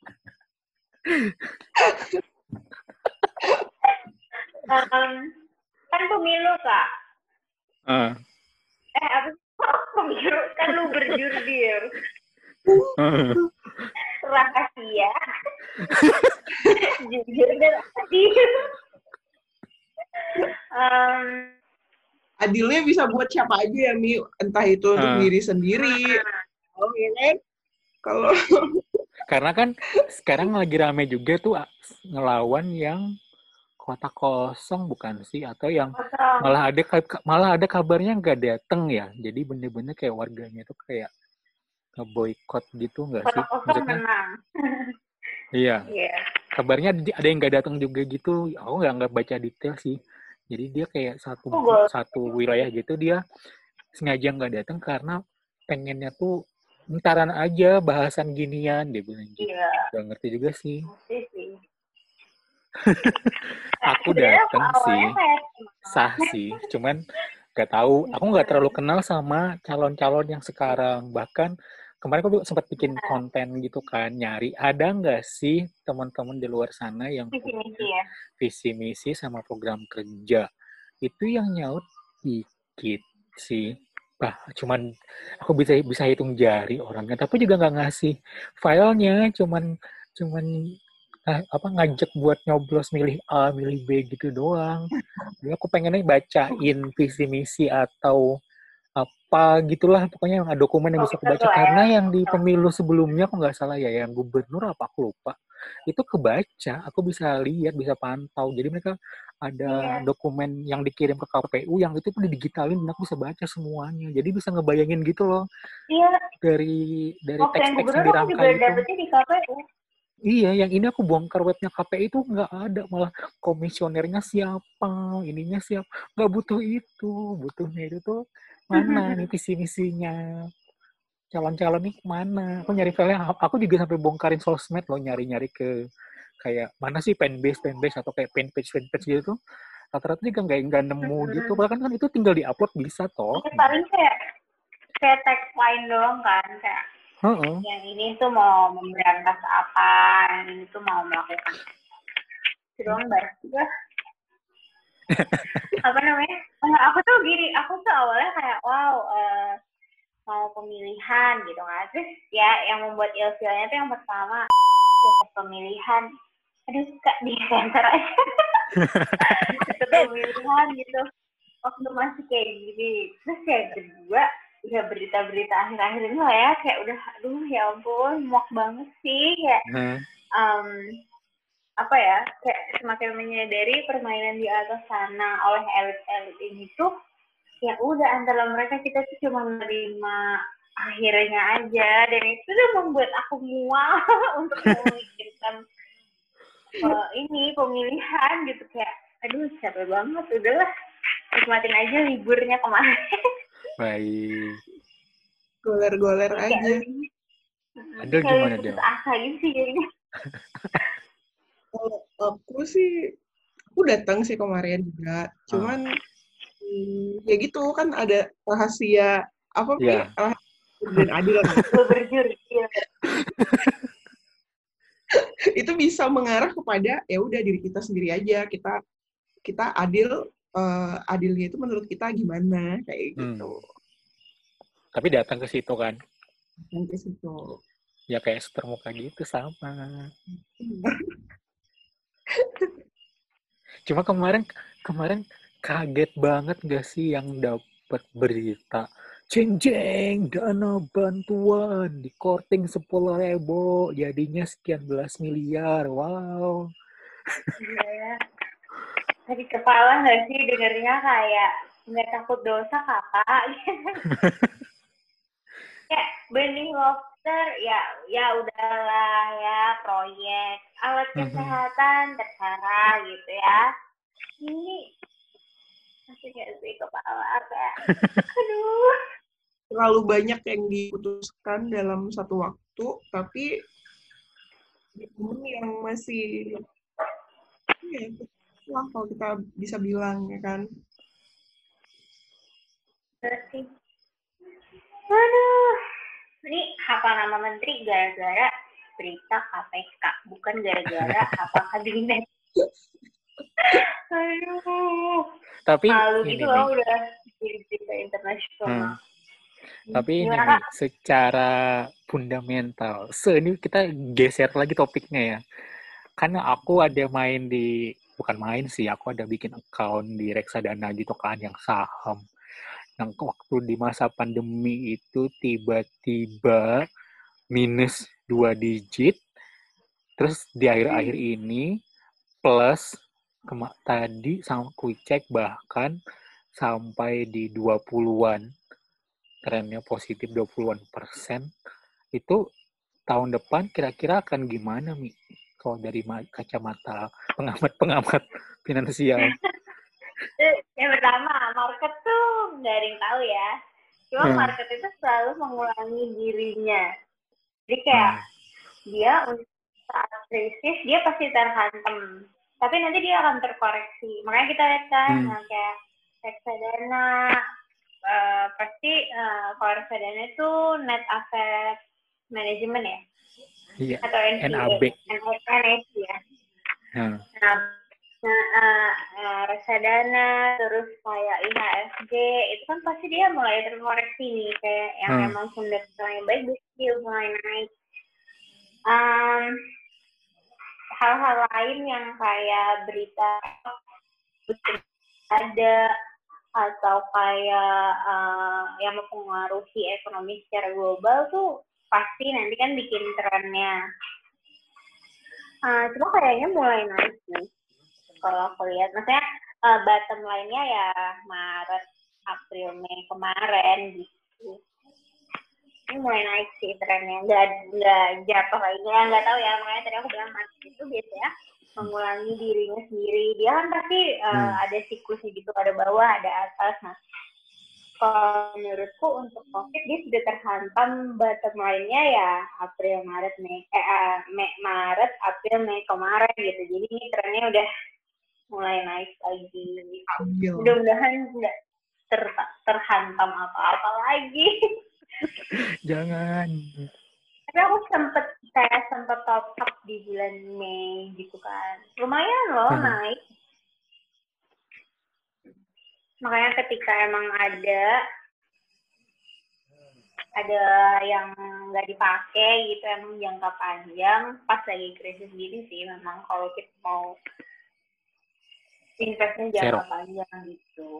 Kan pemilu, Kak. Pemilu kan lu berjur. Rahasia. Jujur dan adil. Adilnya bisa buat siapa aja ya, Mi. Entah itu untuk diri sendiri. Kalau karena kan sekarang lagi rame juga tuh ngelawan yang kota kosong bukan sih, atau yang malah ada kabarnya nggak dateng ya. Jadi bener-bener kayak warganya tuh kayak ngeboikot gitu nggak sih? Maksudnya? Iya. Kabarnya ada yang nggak datang juga gitu. Aku nggak baca detail sih. Jadi dia kayak satu wilayah gitu dia sengaja nggak datang karena pengennya tuh entaran aja bahasan ginian, dia bilang gitu. Gak ngerti juga sih. Aku datang sih, sah sih. Cuman nggak tahu. Aku nggak terlalu kenal sama calon-calon yang sekarang. Bahkan kemarin aku sempat bikin konten gitu kan, nyari ada nggak sih teman-teman di luar sana yang punya visi misi sama program kerja. Itu yang nyaut dikit sih. Cuman aku bisa hitung jari orangnya, tapi juga nggak ngasih filenya, cuman ngajak buat nyoblos milih A, milih B gitu doang. Jadi aku pengennya bacain visi misi atau apa gitulah, pokoknya yang dokumen yang bisa aku baca. Karena yang di pemilu sebelumnya aku nggak salah ya, yang gubernur apa aku lupa, itu kebaca, aku bisa lihat, bisa pantau. Jadi mereka ada dokumen yang dikirim ke KPU yang itu tuh didigitalin dan aku bisa baca semuanya. Jadi bisa ngebayangin gitu loh. Dari teks-teks yang dirangkai itu. Dapetnya di KPU. Iya, yang ini aku bongkar webnya KPI itu nggak ada, malah komisionernya siapa, ininya siapa, nggak butuh itu, butuhnya itu tuh mana nih visi misinya, calon-calon nih mana, aku nyari filenya, aku juga sampai bongkarin sosmed loh, nyari-nyari ke kayak mana sih fanbase atau kayak fanpage gitu tuh, rata-rata juga nggak nemu gitu, bahkan kan itu tinggal diupload bisa toh. Paling kayak tagline doang kan, kayak yang ini tuh mau memberantas apa, yang ini tuh mau melakukan itu doang juga. Apa namanya? Aku tuh awalnya kayak mau pemilihan gitu kan. Terus ya yang membuat ilfilnya tuh yang pertama pemilihan. Aduh, Kak, di center aja. Pemilihan gitu. Waktu masih kayak gini. Terus kayak kedua, ya berita-berita akhir-akhir ini lah ya, kayak udah, aduh ya ampun, muak banget sih, kayak kayak semakin menyadari permainan di atas sana oleh elit-elit ini tuh, ya udah antara mereka kita tuh cuma menerima akhirnya aja, dan itu tuh membuat aku mual untuk memikirkan ini pemilihan gitu, kayak aduh capek banget, udahlah nikmatin aja liburnya kemarin. Baik. Goler-goler aja. Ada gimana dia? Asain sih kayaknya. Kalau aku datang sih kemarin juga. Cuman ya gitu kan ada rahasia dan adil kan. Berjur. itu bisa mengarah kepada ya udah diri kita sendiri aja, kita adilnya itu menurut kita gimana kayak gitu. Tapi datang ke situ kan. Datang ke situ. Ya kayak setermuka gitu sama. Cuma kemarin kaget banget gak sih yang dapat berita jeng dana bantuan di korting 10.000 jadinya sekian belas miliar. Wow. Iya. Sakit kepala nggak sih dengernya, kayak nggak takut dosa kakak? Kayak Benih Lobster ya udahlah ya, proyek alat kesehatan terserah gitu ya. Ini masih nggak sih kepala kayak aduh. Terlalu banyak yang diputuskan dalam satu waktu, tapi yang masih ya, kalau kita bisa bilang ya kan. Berarti aduh, ini hafal nama menteri gara-gara berita KPK, bukan gara-gara hafal kabinet. Aduh. Tapi malu ini gitu loh udah berita internasional. Tapi ini nih, secara fundamental, ini kita geser lagi topiknya ya. Karena aku ada bukan main sih, aku ada bikin account di reksadana gitu kan, yang saham. Yang waktu di masa pandemi itu tiba-tiba minus 2 digit, terus di akhir-akhir ini plus tadi aku cek bahkan sampai di 20-an, trennya positif 20-an%. Itu tahun depan kira-kira akan gimana, Mi? Kalau dari kacamata pengamat finansial. Yang pertama, market tuh nggak ada yang tahu ya. Cuma market itu selalu mengulangi dirinya. Jadi kayak dia untuk saat krisis dia pasti terhantam. Tapi nanti dia akan terkoreksi. Makanya kita lihat kan, kayak reksadana, pasti kalau reksadana itu net asset management ya? Iya. Atau NAB. NAB ya. Reksadana, terus kayak IHSG, itu kan pasti dia mulai terkoreksi nih, kayak yang emang fundamentalnya baik, dia mulai naik. Hal-hal lain yang kayak berita ada atau kayak yang mempengaruhi ekonomi secara global tuh pasti nanti kan bikin trennya. Cuma kayaknya mulai naik sih kalau aku lihat. Maksudnya bottom line-nya ya Maret, April, Mei kemarin gitu. Ini mulai naik sih trennya, nggak jatuh lagi, nggak tahu ya. Makanya tadi aku bilang market itu biasanya mengulangi dirinya sendiri. Dia kan pasti ada siklusnya gitu, ada bawah, ada atas. Nah, kalau menurutku untuk COVID dia sudah terhantam bottom line-nya ya April, Maret, Maret, April, Mei kemarin gitu. Jadi ini trennya udah mulai naik lagi. Mudah-mudahan nggak terhantam apa-apa lagi. Jangan. Tapi aku sempet top up di bulan Mei gitu kan. Lumayan loh naik. Makanya ketika emang ada yang nggak dipakai gitu, emang jangka panjang, pas lagi krisis gini sih, memang kalau kita mau investnya jangka panjang gitu.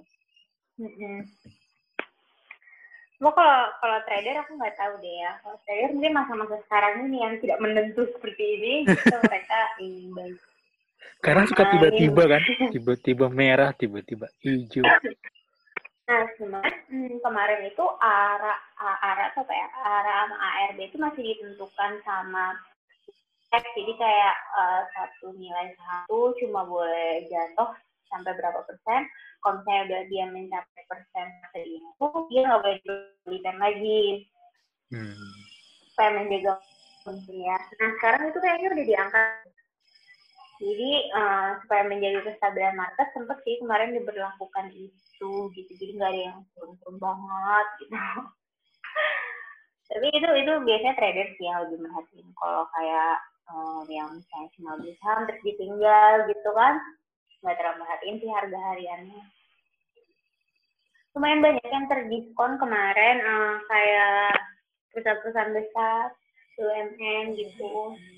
Cuma kalau trader aku nggak tahu deh ya. Kalau trader mungkin masa-masa sekarang ini yang tidak menentu seperti ini, itu mereka baik. Karena suka tiba-tiba kan, tiba-tiba merah, tiba-tiba hijau. Nah, kemarin itu ARA sama ARB itu masih ditentukan sama jadi kayak satu nilai satu cuma boleh jatuh sampai berapa persen. Kalau misalnya udah dia mencapai persen itu, dia nggak boleh dibelikan lagi. Supaya menjaga ya. Nah, sekarang itu kayaknya udah diangkat. Jadi supaya menjaga kestabilan market, sempat sih kemarin diberlakukan itu gitu. Jadi nggak ada yang turun-turun banget gitu. Tapi itu biasanya trader sih yang lebih merhatiin. Kalau kayak yang misalnya cuma beli saham terus ditinggal gitu kan, nggak terlalu merhatiin sih harga hariannya. Lumayan banyak yang terdiskon kemarin, kayak perusahaan-perusahaan besar, BUMN gitu.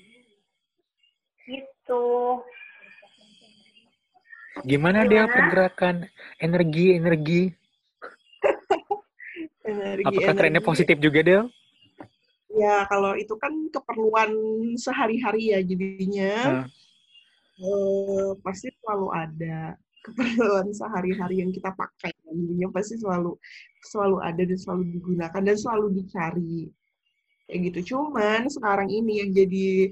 Gimana dia pergerakan energi? Apakah trennya positif juga, Del? Ya, kalau itu kan keperluan sehari-hari ya, jadinya pasti selalu ada keperluan sehari-hari yang kita pakai. Jadinya pasti selalu ada dan selalu digunakan dan selalu dicari. Kayak gitu. Cuman sekarang ini yang jadi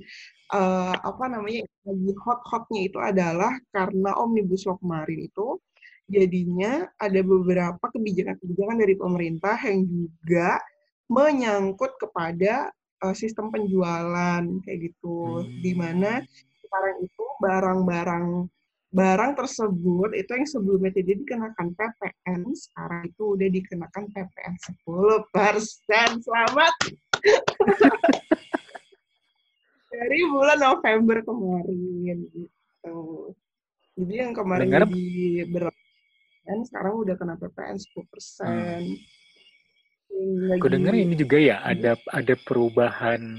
lagi hot-hotnya itu adalah karena Omnibus Law kemarin itu jadinya ada beberapa kebijakan-kebijakan dari pemerintah yang juga menyangkut kepada sistem penjualan kayak gitu, di mana sekarang itu barang tersebut itu yang sebelumnya tidak dikenakan PPN, sekarang itu udah dikenakan PPN 10%. Selamat! Dari bulan November kemarin gitu. Jadi yang kemarin jadi berat dan sekarang udah kena PPN 10%. Aku dengar ini juga ya ada perubahan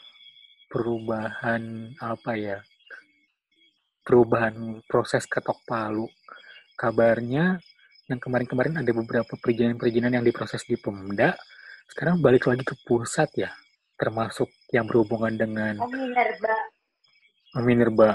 apa ya? Perubahan proses ketok palu. Kabarnya yang kemarin-kemarin ada beberapa perizinan-perizinan yang diproses di Pemda, sekarang balik lagi ke pusat ya, termasuk yang berhubungan dengan Minerba.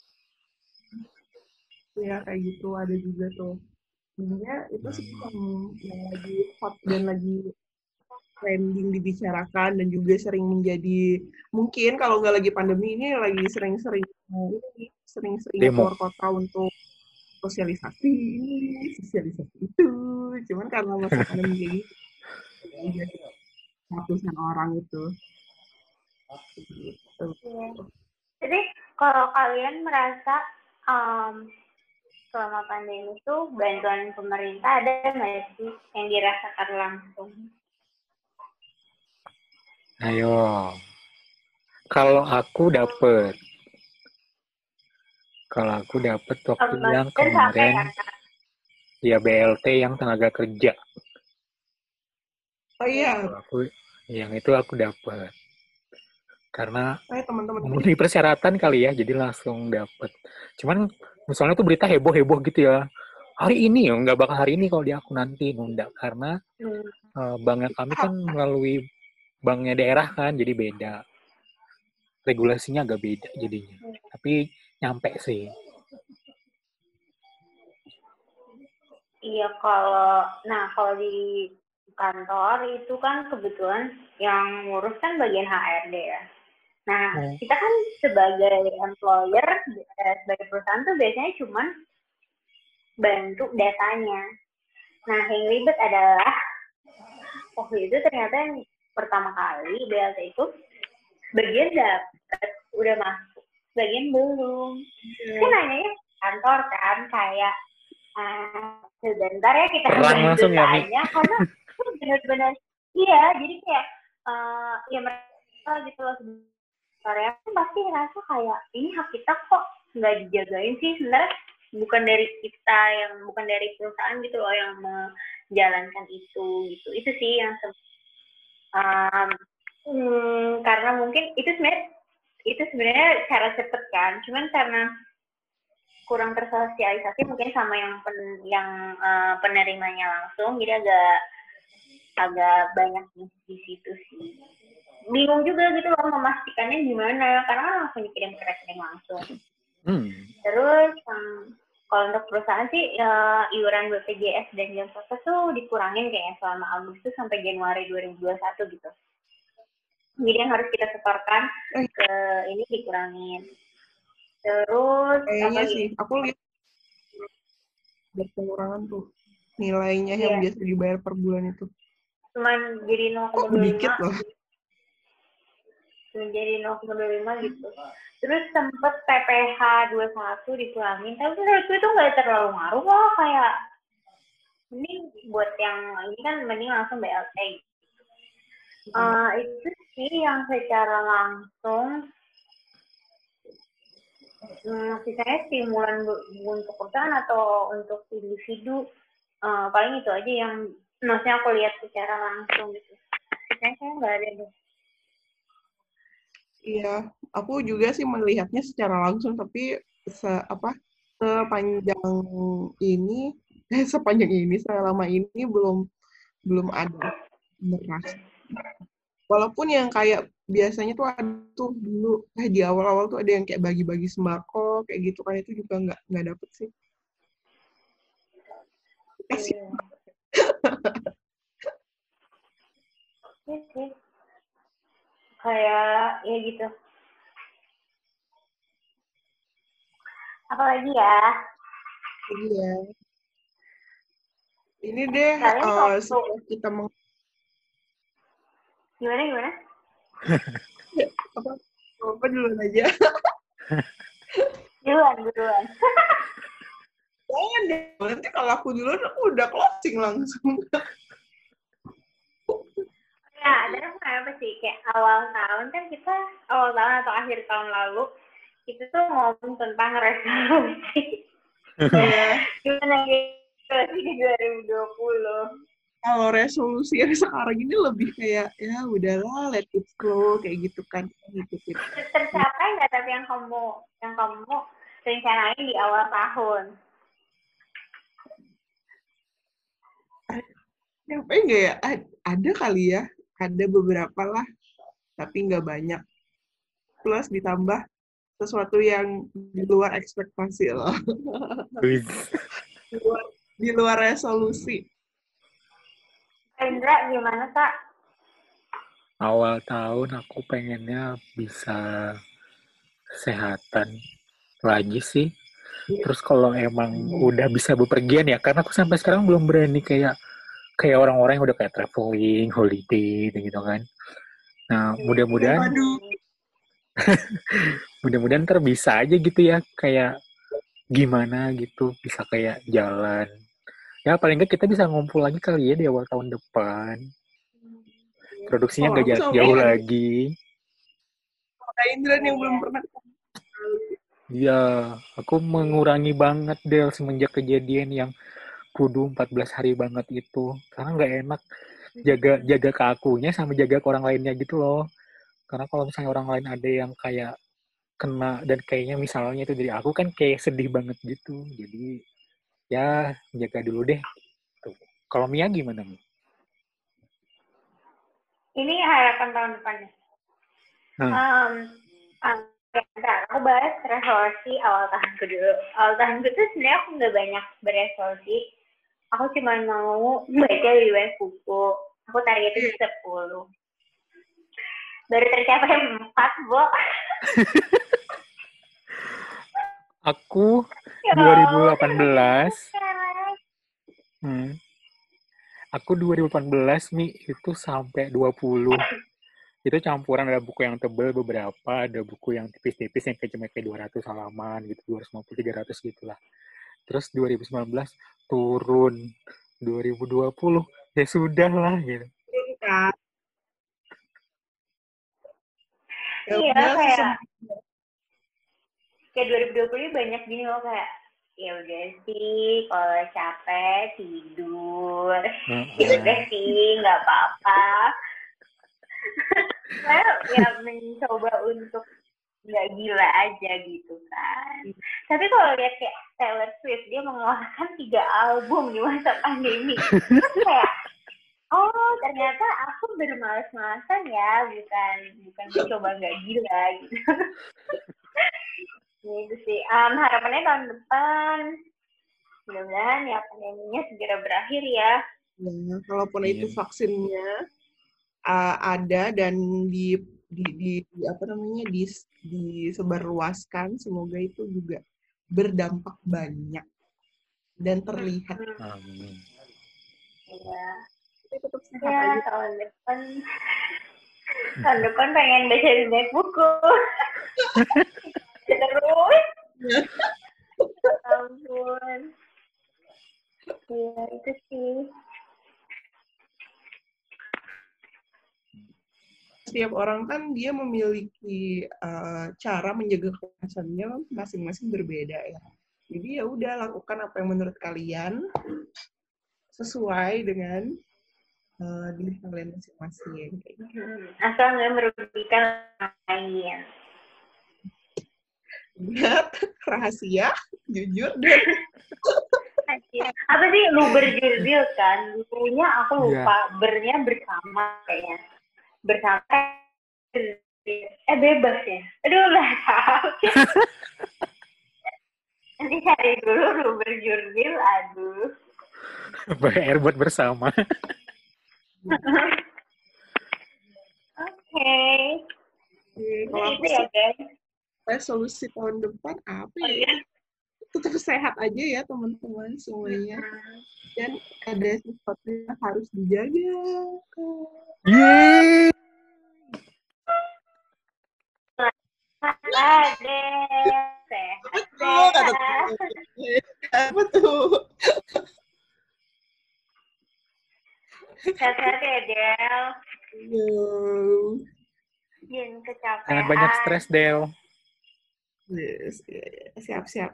Ya kayak gitu ada juga tuh. Sebenarnya itu sih yang lagi hot dan lagi trending dibicarakan dan juga sering menjadi, mungkin kalau nggak lagi pandemi ini lagi sering-sering keluar kota untuk sosialisasi itu. Cuman karena masa pandemi kayak gitu, ratusan orang itu. Gitu. Jadi kalau kalian merasa selama pandemi itu bantuan pemerintah ada nggak sih yang dirasakan langsung? Ayo, kalau aku dapet waktu yang kemarin ya BLT yang tenaga kerja. Oh iya. Yang itu aku dapet karena teman-teman memenuhi persyaratan kali ya, jadi langsung dapet. Cuman misalnya tuh berita heboh gitu ya. Hari ini ya, nggak bakal hari ini kalau di aku nanti nunda karena banknya kami kan melalui banknya daerah kan, jadi beda. Regulasinya agak beda jadinya. Tapi nyampe sih. Iya, kalau di kantor itu kan kebetulan yang ngurus kan bagian HRD ya. Nah, kita kan sebagai employer, sebagai perusahaan tuh biasanya cuman bantu datanya. Nah, yang ribet adalah waktu itu ternyata yang pertama kali BLT itu bagian dapat udah masuk, bagian belum. Kan nanya kantor kan kayak sebentar ya kita bantu tanya karena benar-benar iya, jadi kayak ya mereka gitu loh sebenarnya pasti ngerasa kayak ini hak kita kok nggak dijagain sih, sebenarnya bukan dari perusahaan gitu loh yang menjalankan itu sih yang karena mungkin itu sebenarnya cara cepet kan, cuman karena kurang tersosialisasi mungkin sama yang penerimanya langsung, jadi agak banyak di situ sih. Bingung juga gitu loh memastikannya gimana, karena kan langsung dikirim ke rekening langsung. Terus kalau untuk perusahaan sih iuran BPJS dan jam sostek tuh dikurangin kayaknya selama Agustus sampai Januari 2021 gitu. Jadi yang harus kita setorkan ke ini dikurangin. Terus kayaknya sih aku lihat berpengurangan tuh nilainya yang biasa dibayar per bulan itu cuman jadi 0,25 jadi 0,25 gitu. Terus sempet PPh 21 dikurangin, tapi menurutku itu nggak terlalu ngaruh loh, kayak mending buat yang ini kan mending langsung BLT. Itu sih yang secara langsung Sisanya stimulan untuk perusahaan atau untuk individu, paling itu aja yang maksudnya aku lihat secara langsung gitu. Sisanya saya nggak ada deh. Iya, aku juga sih melihatnya secara langsung, tapi sepanjang ini, selama ini belum ada beras. Walaupun yang kayak biasanya tuh ada tuh dulu di awal-awal tuh ada yang kayak bagi-bagi sembako kayak gitu kan, itu juga nggak dapet sih. Iya. Oke. Kayak ya gitu. Apalagi ya? Iya. Ini deh setelah kita Gimana? apa duluan aja. Duluan. Jangan deh, nanti kalau aku duluan aku udah closing langsung. Ya, ada apa sih? Kayak awal tahun atau akhir tahun lalu, itu tuh ngomong tentang resolusi. Gimana gitu di 2020? Kalau resolusi yang sekarang ini lebih kayak, ya udahlah, let it flow, kayak gitu kan. Tercapai nggak tapi yang kamu rencanain di awal tahun? Apa enggak ya? Ada kali ya, ada beberapa lah, tapi nggak banyak. Plus ditambah sesuatu yang di luar ekspektasi loh. di luar resolusi. Indra, gimana, Kak? Awal tahun aku pengennya bisa kesehatan lagi sih. Terus kalau emang udah bisa bepergian ya, karena aku sampai sekarang belum berani kayak orang-orang yang udah kayak traveling, holiday, gitu kan. Nah, mudah-mudahan ntar bisa aja gitu ya, kayak gimana gitu, bisa kayak jalan. Ya paling nggak kita bisa ngumpul lagi kali ya di awal tahun depan. Produksinya nggak jauh lagi. Kak Indra yang belum pernah. Iya, aku mengurangi banget Del semenjak kejadian yang kudu 14 hari banget itu. Karena nggak enak jaga ke akunya sama jaga ke orang lainnya gitu loh. Karena kalau misalnya orang lain ada yang kayak kena dan kayaknya misalnya itu dari aku kan kayak sedih banget gitu. Jadi ya jaga dulu deh. Tuh. Kalau Mia gimana nih? Ini harapan tahun depannya. Aku bahas resolusi awal tahunku dulu. Awal tahunku itu sebenarnya aku nggak banyak beresolusi. Aku cuma mau baca lebih banyak buku. Aku targetin 10. Baru tercapai 4, Bo. Aku 2018. Aku 2018 nih itu sampai 20. Itu campuran, ada buku yang tebel beberapa, ada buku yang tipis-tipis yang cuma kayak 200 halaman gitu, 250 300 gitulah. Terus 2019 turun, 2020 ya sudah lah gitu. Iya, kayak 2020 banyak gini loh, kayak ya udah sih kalau capek tidur, ya udah sih nggak apa-apa. Saya ya mencoba untuk nggak gila aja gitu kan. Tapi kalau lihat kayak Taylor Swift, dia mengeluarkan 3 album di masa pandemi, terus kayak oh ternyata aku bermalas-malasan ya, bukan mencoba nggak gila gitu. Gitu sih. Harapannya tahun depan mudah-mudahan ya pandeminya segera berakhir ya. Ya, kalaupun itu vaksinnya ada dan disebarluaskan, semoga itu juga berdampak banyak dan terlihat. Amin. Iya. Tetap sehat ya, aja. tahun depan pengen baca banyak buku. Terus. Ampun. Iya, itu sih. setiap orang kan dia memiliki cara menjaga kemasannya masing-masing berbeda ya. Jadi ya udah lakukan apa yang menurut kalian sesuai dengan diri kalian masing-masing. Asal nggak merugikan orang lain. Ingat, rahasia, jujur, dan apa sih lu berjurdil kan? Dulunya aku lupa, bernya bersama kayaknya. Bersama bebas ya. Aduh lah tahu. Nanti cari dulu lu berjurdil, aduh. PR buat bersama. Oke. Kalau itu ya guys. Resolusi tahun depan apa ya? Tetap sehat aja ya teman-teman semuanya. Dan ada sesuatu yang harus dijaga. Yeay! Ada sehat. Apa tuh? Sehat-sehat ya, Del. Jangan kecapean. Jangan banyak stres, Del. Yes. Siap.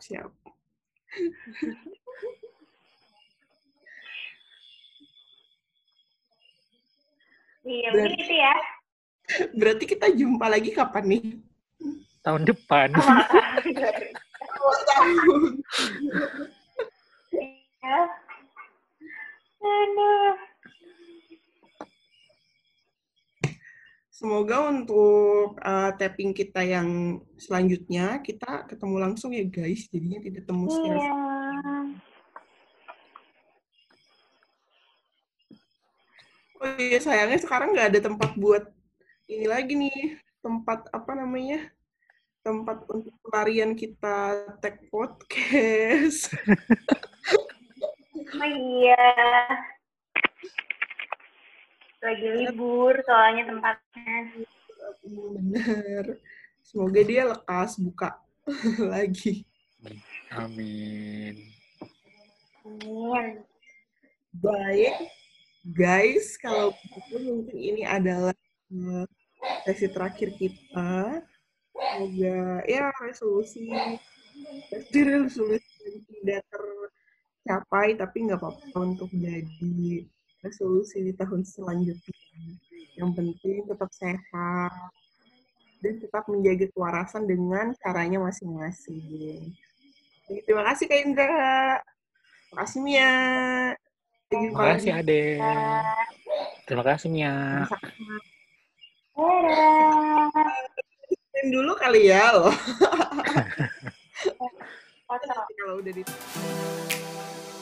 Iya, begitu ya. Berarti kita jumpa lagi kapan nih? Tahun depan. Iya. Aduh. Semoga untuk tapping kita yang selanjutnya kita ketemu langsung ya guys, jadinya tidak temu secara. Iya. Oh iya, sayangnya sekarang nggak ada tempat buat ini lagi nih, tempat apa namanya, tempat untuk pelarian kita tag podcast. Oh iya. Lagi libur soalnya tempatnya. Bener. Semoga dia lekas buka lagi. Amin. Amin. Baik, guys, kalau begitu mungkin ini adalah sesi terakhir kita. Semoga ya resolusi tidak tercapai, tapi nggak apa-apa untuk jadi resolusi di tahun selanjutnya. Yang penting tetap sehat dan tetap menjaga kewarasan dengan caranya masing-masing. Jadi, terima kasih Kak Indra. Terima kasih Mia. Terima kasih Ade. Terima kasih Mia. Dulu kali ya loh. Kalau udah di